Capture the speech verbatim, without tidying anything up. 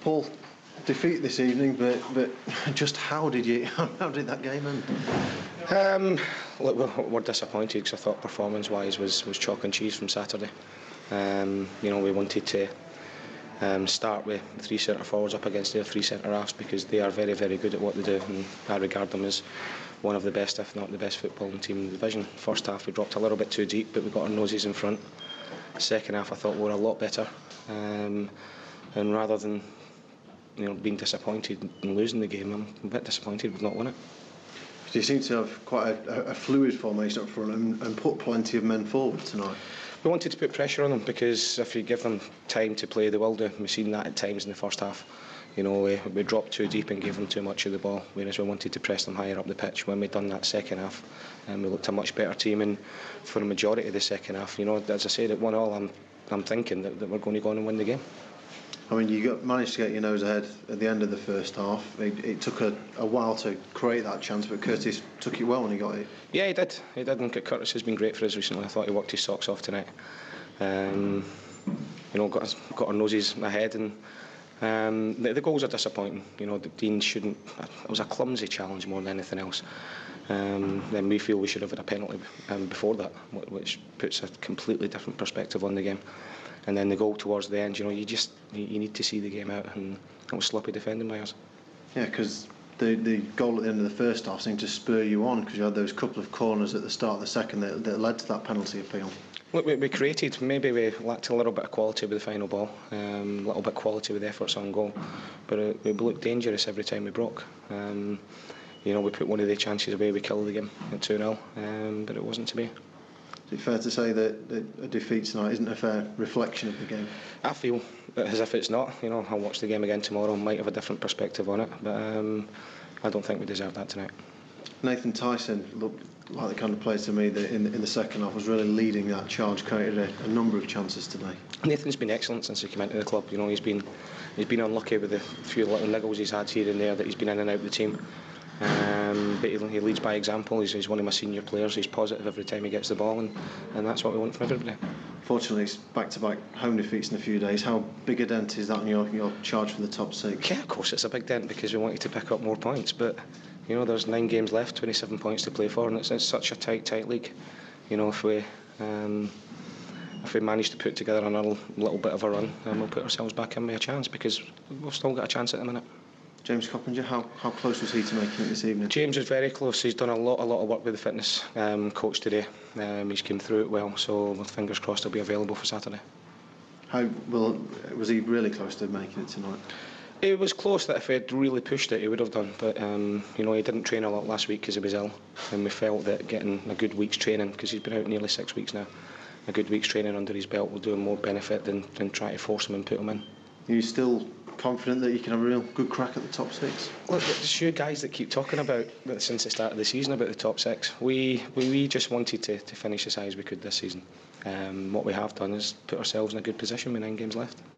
Paul, defeat this evening, but but just how did you how did that game end? Um, look, we're, we're disappointed because I thought performance-wise was was chalk and cheese from Saturday. Um, you know, we wanted to um, start with three centre forwards up against their three centre halves because they are very very good at what they do, and I regard them as one of the best, if not the best, footballing team in the division. First half we dropped a little bit too deep, but we got our noses in front. Second half I thought we were a lot better, um, and rather than you know being disappointed in losing the game, I'm a bit disappointed we've not won it. You seem to have quite a, a fluid formation up front and, and put plenty of men forward tonight. We wanted to put pressure on them because if you give them time to play, they will do. We've seen that at times in the first half. You know, we, we dropped too deep and gave them too much of the ball, whereas we wanted to press them higher up the pitch. When we'd done that second half, and um, we looked a much better team, and for the majority of the second half, you know, as I said, at one all, I'm I'm thinking that, that we're going to go on and win the game. I mean, you got, managed to get your nose ahead at the end of the first half. It, it took a, a while to create that chance, but Curtis took it well when he got it. Yeah, he did. He did. And Curtis has been great for us recently. I thought he worked his socks off tonight. Um, you know, got us, got our noses ahead, and um, the, the goals are disappointing. You know, Dean shouldn't. It was a clumsy challenge more than anything else. Um, then we feel we should have had a penalty um, before that, which puts a completely different perspective on the game. And then the goal towards the end, you know, you just you need to see the game out, and it was sloppy defending by us. Yeah, because the the goal at the end of the first half seemed to spur you on because you had those couple of corners at the start of the second that, that led to that penalty appeal. Look, we, we created, maybe we lacked a little bit of quality with the final ball, um, a little bit of quality with efforts on goal, but uh, we looked dangerous every time we broke. Um, you know, we put one of the chances away, we killed the game at two nil, um, but it wasn't to be. Is it fair to say that, that a defeat tonight isn't a fair reflection of the game? I feel as if it's not. You know, I'll watch the game again tomorrow, might have a different perspective on it, but um, I don't think we deserve that tonight. Nathan Tyson looked like the kind of player to me that in, in the second half was really leading that charge, created a, a number of chances today. Nathan's been excellent since he came into the club. You know, he's been he's been unlucky with the few little niggles he's had here and there that he's been in and out of the team. Um, but he, he leads by example. He's, he's one of my senior players. He's positive every time he gets the ball, and, and that's what we want from everybody. Fortunately, it's back-to-back home defeats in a few days. How big a dent is that on your, your charge for the top six? Yeah, of course it's a big dent because we wanted to pick up more points, but you know there's nine games left, twenty-seven points to play for, and it's, it's such a tight, tight league. You know, if we um, if we manage to put together another little bit of a run, then we'll put ourselves back in with a chance because we've still got a chance at the minute. James Coppinger, how, how close was he to making it this evening? James was very close. He's done a lot a lot of work with the fitness um, coach today. Um, he's come through it well, so with fingers crossed he'll be available for Saturday. How well was he really close to making it tonight? It was close that if he had really pushed it he would have done, but um, you know he didn't train a lot last week because he was ill, and we felt that getting a good week's training, because he's been out nearly six weeks now, a good week's training under his belt will do him more benefit than, than try to force him and put him in. Are you still confident that you can have a real good crack at the top six? Look, there's you guys that keep talking about since the start of the season about the top six. We we, we just wanted to, to finish as high as we could this season. Um, what we have done is put ourselves in a good position with nine games left.